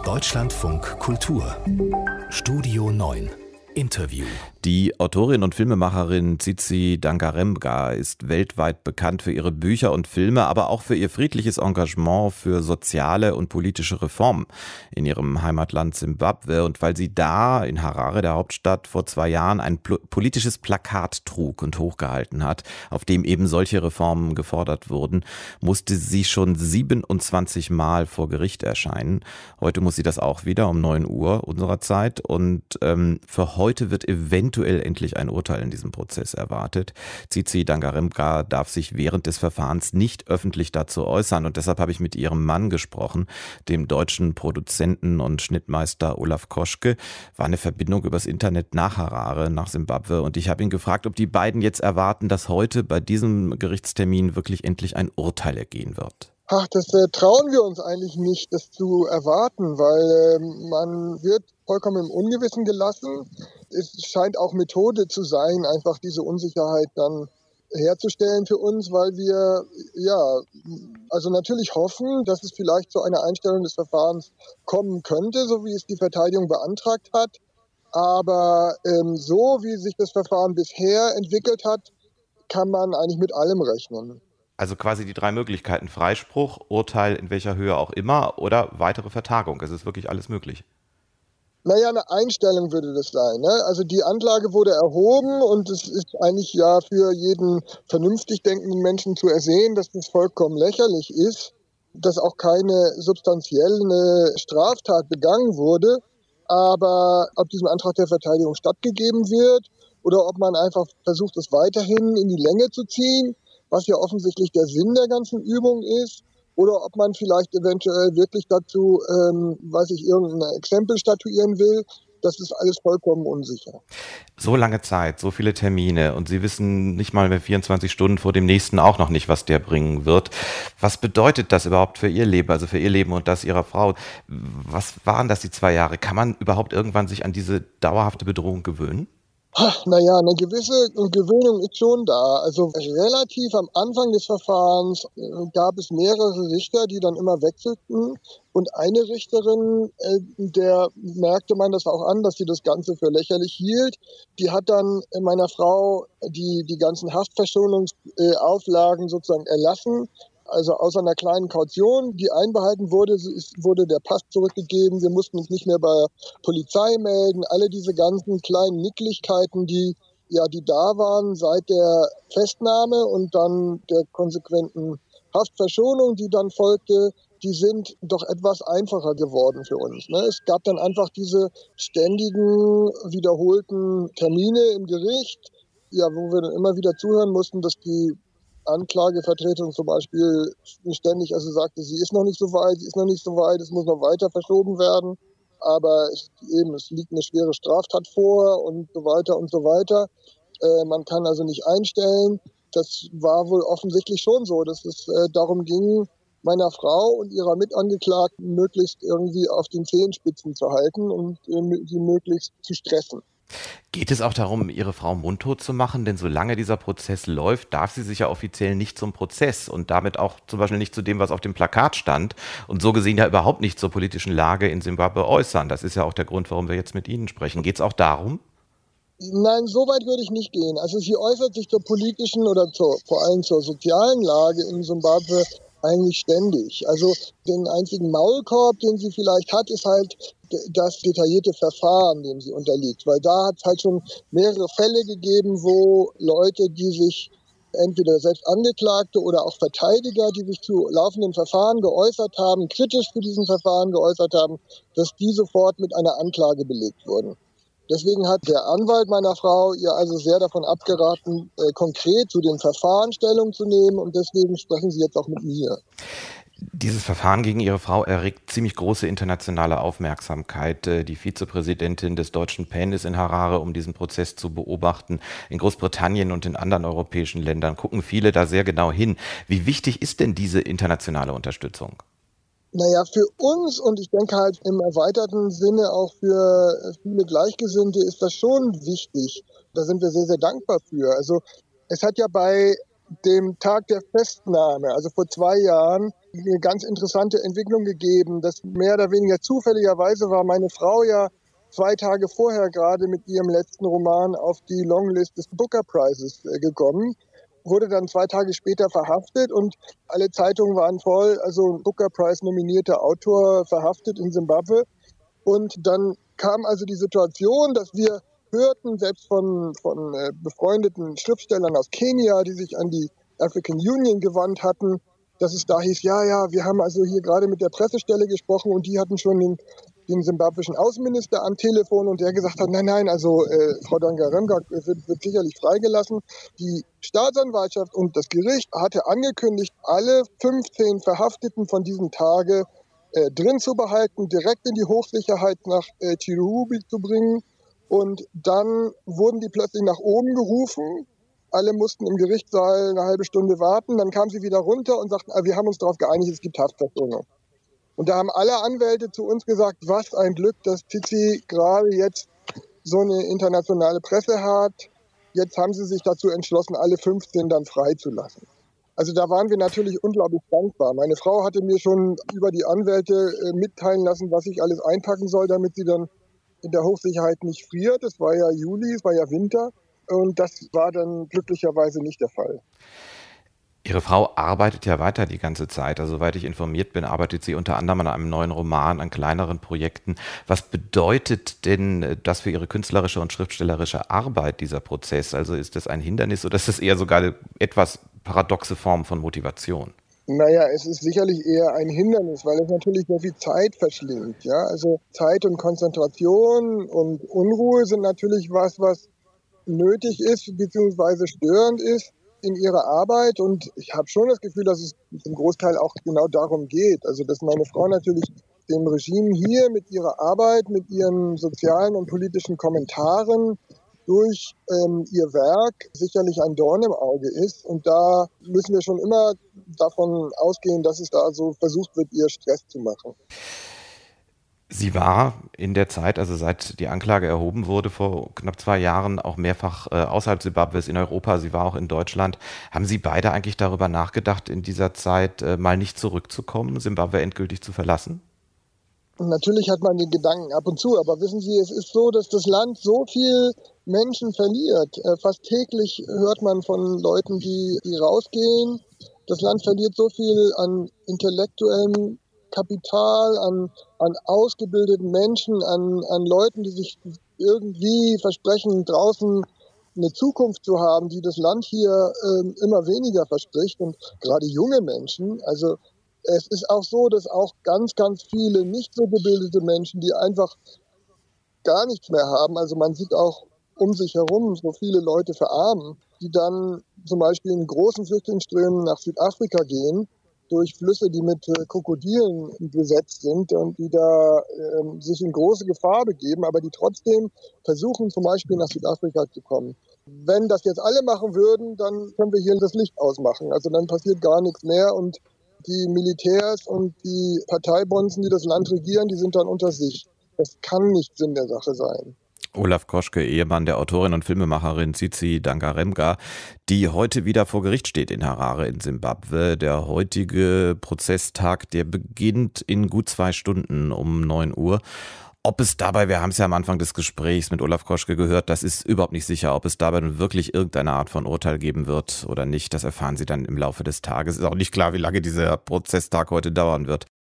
Deutschlandfunk Kultur Studio 9 Interview. Die Autorin und Filmemacherin Tsitsi Dangarembga ist weltweit bekannt für ihre Bücher und Filme, aber auch für ihr friedliches Engagement für soziale und politische Reformen in ihrem Heimatland Simbabwe. Und weil sie da in Harare, der Hauptstadt, vor 2 Jahren ein politisches Plakat trug und hochgehalten hat, auf dem eben solche Reformen gefordert wurden, musste sie schon 27 Mal vor Gericht erscheinen. Heute muss sie das auch wieder um 9 Uhr unserer Zeit. Und für heute wird eventuell endlich ein Urteil in diesem Prozess erwartet. Tsitsi Dangarembga darf sich während des Verfahrens nicht öffentlich dazu äußern und deshalb habe ich mit ihrem Mann gesprochen, dem deutschen Produzenten und Schnittmeister Olaf Koschke. War eine Verbindung übers Internet nach Harare, nach Simbabwe und ich habe ihn gefragt, ob die beiden jetzt erwarten, dass heute bei diesem Gerichtstermin wirklich endlich ein Urteil ergehen wird. Ach, das trauen wir uns eigentlich nicht, das zu erwarten, weil man wird vollkommen im Ungewissen gelassen. Es scheint auch Methode zu sein, einfach diese Unsicherheit dann herzustellen für uns, weil wir also natürlich hoffen, dass es vielleicht zu einer Einstellung des Verfahrens kommen könnte, so wie es die Verteidigung beantragt hat. Aber so wie sich das Verfahren bisher entwickelt hat, kann man eigentlich mit allem rechnen. Also quasi die 3 Möglichkeiten: Freispruch, Urteil in welcher Höhe auch immer oder weitere Vertagung. Es ist wirklich alles möglich. Naja, eine Einstellung würde das sein, ne? Also die Anklage wurde erhoben und es ist eigentlich ja für jeden vernünftig denkenden Menschen zu ersehen, dass das vollkommen lächerlich ist, dass auch keine substanzielle Straftat begangen wurde. Aber ob diesem Antrag der Verteidigung stattgegeben wird oder ob man einfach versucht, es weiterhin in die Länge zu ziehen, was ja offensichtlich der Sinn der ganzen Übung ist, oder ob man vielleicht eventuell wirklich dazu, irgendein Exempel statuieren will, das ist alles vollkommen unsicher. So lange Zeit, so viele Termine und Sie wissen nicht mal mehr 24 Stunden vor dem nächsten auch noch nicht, was der bringen wird. Was bedeutet das überhaupt für Ihr Leben, also für Ihr Leben und das Ihrer Frau? Was waren das, die 2 Jahre? Kann man überhaupt irgendwann sich an diese dauerhafte Bedrohung gewöhnen? Naja, eine gewisse Gewöhnung ist schon da. Also relativ am Anfang des Verfahrens gab es mehrere Richter, die dann immer wechselten. Und eine Richterin, der merkte man das auch an, dass sie das Ganze für lächerlich hielt. Die hat dann meiner Frau die ganzen Haftverschonungsauflagen sozusagen erlassen. Also außer einer kleinen Kaution, die einbehalten wurde, wurde der Pass zurückgegeben. Wir mussten uns nicht mehr bei Polizei melden. Alle diese ganzen kleinen Nicklichkeiten, die da waren seit der Festnahme und dann der konsequenten Haftverschonung, die dann folgte, die sind doch etwas einfacher geworden für uns, ne? Es gab dann einfach diese ständigen, wiederholten Termine im Gericht, wo wir dann immer wieder zuhören mussten, dass die Anklagevertretung zum Beispiel ständig sagte, sie ist noch nicht so weit, es muss noch weiter verschoben werden, aber es liegt eine schwere Straftat vor und so weiter und so weiter. Man kann also nicht einstellen. Das war wohl offensichtlich schon so, dass es darum ging, meiner Frau und ihrer Mitangeklagten möglichst irgendwie auf den Zehenspitzen zu halten und sie möglichst zu stressen. Geht es auch darum, Ihre Frau mundtot zu machen? Denn solange dieser Prozess läuft, darf sie sich ja offiziell nicht zum Prozess und damit auch zum Beispiel nicht zu dem, was auf dem Plakat stand und so gesehen ja überhaupt nicht zur politischen Lage in Simbabwe äußern. Das ist ja auch der Grund, warum wir jetzt mit Ihnen sprechen. Geht es auch darum? Nein, so weit würde ich nicht gehen. Also sie äußert sich zur politischen oder vor allem zur sozialen Lage in Simbabwe eigentlich ständig. Also den einzigen Maulkorb, den sie vielleicht hat, ist halt das detaillierte Verfahren, dem sie unterliegt. Weil da hat es halt schon mehrere Fälle gegeben, wo Leute, die sich entweder selbst Angeklagte oder auch Verteidiger, die sich zu laufenden Verfahren geäußert haben, kritisch zu diesen Verfahren geäußert haben, dass die sofort mit einer Anklage belegt wurden. Deswegen hat der Anwalt meiner Frau ihr also sehr davon abgeraten, konkret zu den Verfahren Stellung zu nehmen und deswegen sprechen sie jetzt auch mit mir. Dieses Verfahren gegen Ihre Frau erregt ziemlich große internationale Aufmerksamkeit. Die Vizepräsidentin des Deutschen PEN ist in Harare, um diesen Prozess zu beobachten. In Großbritannien und in anderen europäischen Ländern gucken viele da sehr genau hin. Wie wichtig ist denn diese internationale Unterstützung? Naja, für uns und ich denke halt im erweiterten Sinne auch für viele Gleichgesinnte ist das schon wichtig. Da sind wir sehr, sehr dankbar für. Also es hat ja bei dem Tag der Festnahme, also vor 2 Jahren, eine ganz interessante Entwicklung gegeben. Das mehr oder weniger zufälligerweise war meine Frau ja 2 Tage vorher gerade mit ihrem letzten Roman auf die Longlist des Booker Prizes gekommen, wurde dann 2 Tage später verhaftet und alle Zeitungen waren voll, also Booker Prize nominierter Autor verhaftet in Simbabwe. Und dann kam also die Situation, dass wir hörten, selbst von befreundeten Schriftstellern aus Kenia, die sich an die African Union gewandt hatten, dass es da hieß, ja, wir haben also hier gerade mit der Pressestelle gesprochen und die hatten schon den simbabwischen Außenminister am Telefon und der gesagt hat, nein, also Frau Dangarembga wird sicherlich freigelassen. Die Staatsanwaltschaft und das Gericht hatte angekündigt, alle 15 Verhafteten von diesem Tage drin zu behalten, direkt in die Hochsicherheit nach Chirubi zu bringen. Und dann wurden die plötzlich nach oben gerufen. Alle mussten im Gerichtssaal eine halbe Stunde warten. Dann kamen sie wieder runter und sagten, wir haben uns darauf geeinigt, es gibt Haftverschonung. Und da haben alle Anwälte zu uns gesagt, was ein Glück, dass Tsitsi gerade jetzt so eine internationale Presse hat. Jetzt haben sie sich dazu entschlossen, alle 15 dann freizulassen. Also da waren wir natürlich unglaublich dankbar. Meine Frau hatte mir schon über die Anwälte mitteilen lassen, was ich alles einpacken soll, damit sie dann in der Hochsicherheit nicht friert. Es war ja Juli, es war ja Winter und das war dann glücklicherweise nicht der Fall. Ihre Frau arbeitet ja weiter die ganze Zeit. Also, soweit ich informiert bin, arbeitet sie unter anderem an einem neuen Roman, an kleineren Projekten. Was bedeutet denn das für Ihre künstlerische und schriftstellerische Arbeit, dieser Prozess? Also ist das ein Hindernis oder ist das eher sogar eine etwas paradoxe Form von Motivation? Naja, es ist sicherlich eher ein Hindernis, weil es natürlich sehr viel Zeit verschlingt. Ja? Also Zeit und Konzentration und Unruhe sind natürlich was nötig ist bzw. störend ist in ihrer Arbeit. Und ich habe schon das Gefühl, dass es zum Großteil auch genau darum geht. Also dass meine Frau natürlich dem Regime hier mit ihrer Arbeit, mit ihren sozialen und politischen Kommentaren durch ihr Werk sicherlich ein Dorn im Auge ist. Und da müssen wir schon immer davon ausgehen, dass es da so versucht wird, ihr Stress zu machen. Sie war in der Zeit, also seit die Anklage erhoben wurde, vor knapp 2 Jahren auch mehrfach außerhalb Simbabwes in Europa. Sie war auch in Deutschland. Haben Sie beide eigentlich darüber nachgedacht, in dieser Zeit mal nicht zurückzukommen, Simbabwe endgültig zu verlassen? Natürlich hat man den Gedanken ab und zu, aber wissen Sie, es ist so, dass das Land so viel Menschen verliert. Fast täglich hört man von Leuten, die rausgehen. Das Land verliert so viel an intellektuellem Kapital, an ausgebildeten Menschen, an Leuten, die sich irgendwie versprechen, draußen eine Zukunft zu haben, die das Land hier immer weniger verspricht und gerade junge Menschen. Also es ist auch so, dass auch ganz, ganz viele nicht so gebildete Menschen, die einfach gar nichts mehr haben, also man sieht auch um sich herum so viele Leute verarmen, die dann zum Beispiel in großen Flüchtlingsströmen nach Südafrika gehen, durch Flüsse, die mit Krokodilen besetzt sind und die da sich in große Gefahr begeben, aber die trotzdem versuchen, zum Beispiel nach Südafrika zu kommen. Wenn das jetzt alle machen würden, dann können wir hier das Licht ausmachen. Also dann passiert gar nichts mehr und die Militärs und die Parteibonzen, die das Land regieren, die sind dann unter sich. Das kann nicht Sinn der Sache sein. Olaf Koschke, Ehemann der Autorin und Filmemacherin Tsitsi Dangarembga, die heute wieder vor Gericht steht in Harare in Simbabwe. Der heutige Prozesstag, der beginnt in gut 2 Stunden um 9 Uhr. Ob es dabei, wir haben es ja am Anfang des Gesprächs mit Olaf Koschke gehört, das ist überhaupt nicht sicher, ob es dabei nun wirklich irgendeine Art von Urteil geben wird oder nicht. Das erfahren Sie dann im Laufe des Tages. Ist auch nicht klar, wie lange dieser Prozesstag heute dauern wird.